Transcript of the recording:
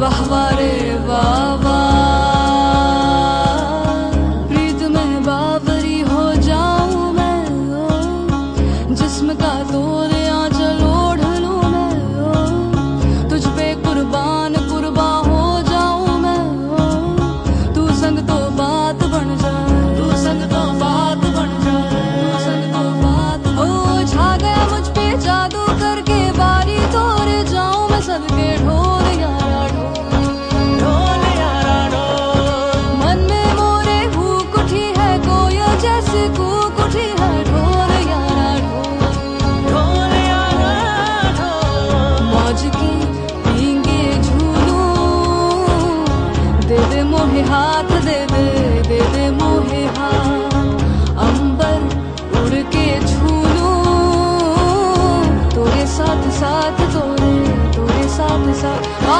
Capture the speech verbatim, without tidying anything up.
वाह वाह रे वाह वाह, प्रीत में बावरी हो जाऊं मैं, जिस्म का तोरे आंचल ओढ़ लूं मैं, तुझ पे कुर्बान कुर्बा हो जाऊं मैं, तू संग तो बात बन जाए, तू संग तो बात बन जाए, तू संग तो बात। ओ छा गया मुझ पे जादू करके बारी तोरे जाऊं मैं सदके ढोल यारा ढोल यारा ढोल, मन में मोरे भूख उठी है कोयल जैसे कूक उठी है, ढोल यारा ढोल यारा ढोल। मौज की पींगे झूलूं, दे दे मोहे हाथ, दे दे दे दे मोहे हाथ, अंबर उड़ के झूलूं, तोरे साथ साथ तोरे तोरे साथ साथ।